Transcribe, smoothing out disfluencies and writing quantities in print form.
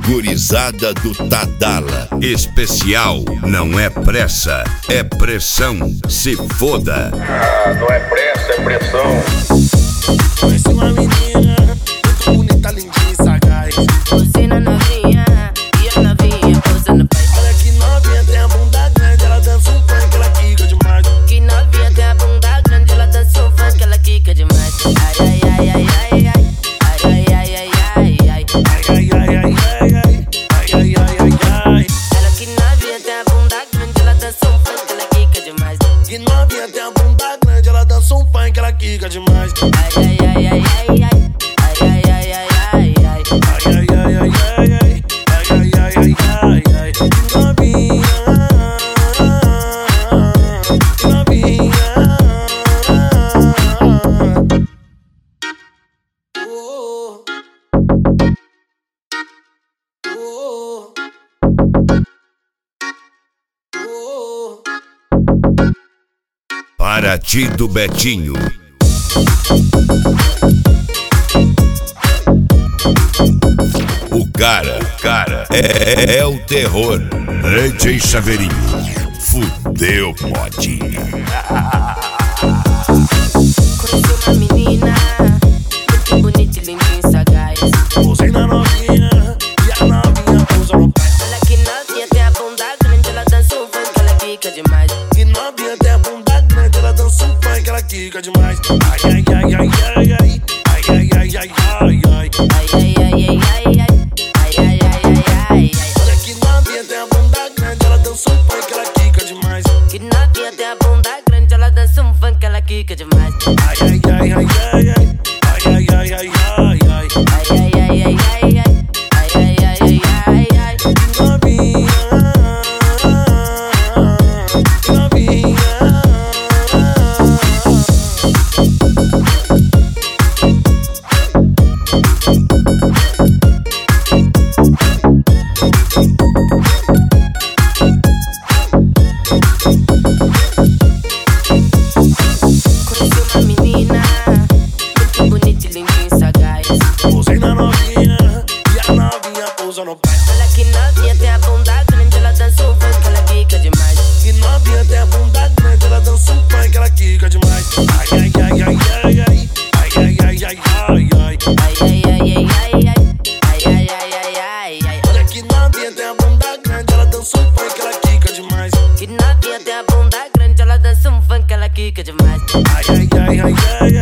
Gurizada do Tadala. Especial não é pressa, é pressão. Se foda. Ah, não é pressa, é pressão. Conheci uma menina muito bonita, lindinha e sagaz. Você na novinha e a novinha posando pai. Olha que novinha, tem a bunda grande, ela dança um funk, ela quica demais. Que novinha tem a bunda grande, ela dança um funk, ela quica demais. Ai, ai, ai, ai, ai, ai. Ai, ai, ai, ai, ai, ai. Ai, ai, ai, ai, ai, ai. Ai, ai, ai, ai, ai. Ela que novinha tem a bunda grande, ela dança um funk, ela quica demais. Que novinha, tem a bunda grande, ela dança um funk, ela quica demais. Ai, ai, ai, ai, ai, ai. Ai, ai, ai, ai, ai, ai. Ai, ai, ai, ai, ai, ai. Ai, ai, ai, ai, ai. Que novinha, que novinha. Oh, oh, oh. Paraty do Betinho. O cara é o terror. DJ Chaveirinho. Fudeu, modinha. Conheci uma menina muito bonita, lindinha e sagaz. Posei na novinha e a novinha pousa no pé. Olha que novinha tem a bunda grande, ela dança um funk, ela quica demais. Que novinha, tem a bunda grande, ela dança um funk, ela quica demais. Ai, ai, ai, ai, ai, ai. Ai, ai, ai, ai, ai, ai. Ai, ai, ai, ai, ai, ai. Ai, ai, ai, ai, ai, ai. Olha que novinha, tem a bunda grande, ela dança um funk, ela quica demais. Que novinha tem a bunda grande, ela dança um funk, ela quica demais. Ai, ai, ai, ai, ai, ai. Ai, ai, ai, ai, ai, ai. Ai, ai, ai, ai, ai, ai. Ai, ai, ai, ai, ai, ai. Que novinha, que novinha. Conheci uma menina muito bonita, lindinha e sagaz. Posei na novinha e a novinha pousa no pé. Olha que novinha tem a bunda grande, ela dança um funk, ela quica demais. Que novinha, tem a bunda grande, ela dança um funk, ela quica demais. Ai, ai, ai, ai, ai, ai. Ai, ai, ai, ai, ai, ai. Ai, ai, ai, ai, ai, ai. Ai, ai, ai, ai, ai, ai. Olha que novinha, tem a bunda grande, ela dança um funk, ela quica demais. Que novinha tem a bunda grande, ela dança um funk, ela quica demais. Ai, ai, ai, ai, ai,